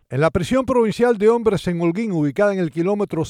En la prisión provincial de hombres en Holguín, ubicada en el kilómetro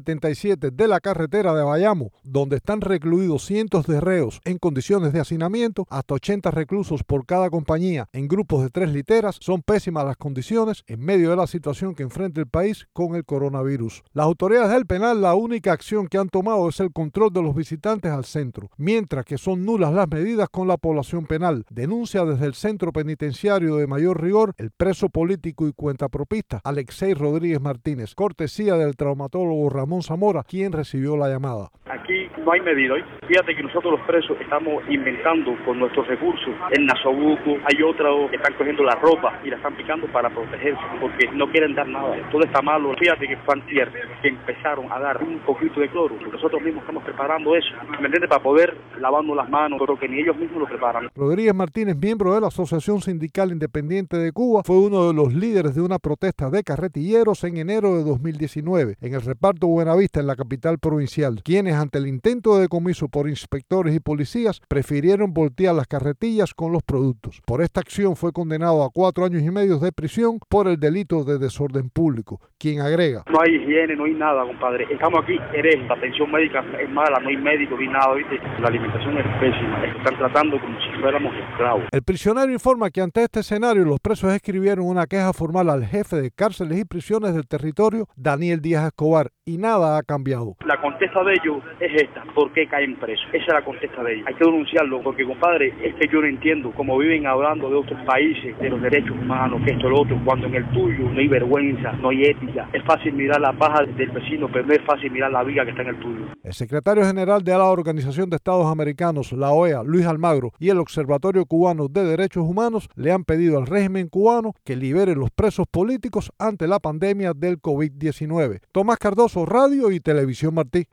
777 de la carretera de Bayamo, donde están recluidos cientos de reos en condiciones de hacinamiento, hasta 80 reclusos por cada compañía en grupos de 3 literas, son pésimas las condiciones en medio de la situación que enfrenta el país con el coronavirus. Las autoridades del penal, la única acción que han tomado es el control de los visitantes al centro, mientras que son nulas las medidas con la población penal. Denuncia desde el centro penitenciario de mayor rigor el preso político y cuentapropista Alexei Rodríguez Martínez, cortesía del traumatólogo Ramón Zamora, quien recibió la llamada. Aquí no hay medida. Fíjate que nosotros los presos estamos inventando con nuestros recursos. En Nasobuco hay otros que están cogiendo la ropa y la están picando para protegerse, porque no quieren dar nada. Todo está malo. Fíjate que fue antier que empezaron a dar un poquito de cloro. Nosotros mismos estamos preparando eso, ¿me entiendes? Para poder lavarnos las manos, pero que ni ellos mismos lo preparan. Rodríguez Martínez, miembro de la Asociación Sindical Independiente de Cuba, fue uno de los líderes de una protesta de carretilleros en enero de 2019 en el reparto Buenavista, en la capital provincial, quienes ante el intento de decomiso por inspectores y policías prefirieron voltear las carretillas con los productos. Por esta acción fue condenado a 4 años y medio de prisión por el delito de desorden público, quien agrega: no hay higiene, no hay nada, compadre. Estamos aquí herejes, la atención médica es mala, no hay médico ni nada, ¿viste? La alimentación es pésima, están tratando como si fuéramos esclavos. El prisionero informa que ante este escenario los presos escribieron una queja formal al jefe de cárceles y prisiones del territorio, Daniel Díaz Escobar, y nada ha cambiado. La contesta de ellos es esta: ¿por qué caen presos? Esa es la contesta de ellos. Hay que denunciarlo, porque, compadre, es que yo no entiendo cómo viven hablando de otros países, de los derechos humanos, que esto, lo otro, cuando en el tuyo no hay vergüenza, no hay ética. Es fácil mirar la paja del vecino, pero no es fácil mirar la viga que está en el tuyo. El secretario general de la Organización de Estados Americanos, la OEA, Luis Almagro, y el Observatorio Cubano de Derechos Humanos le han pedido al régimen cubano que libere los presos políticos ante la pandemia del COVID-19. Tomás Cardoso, Radio y Televisión Martí.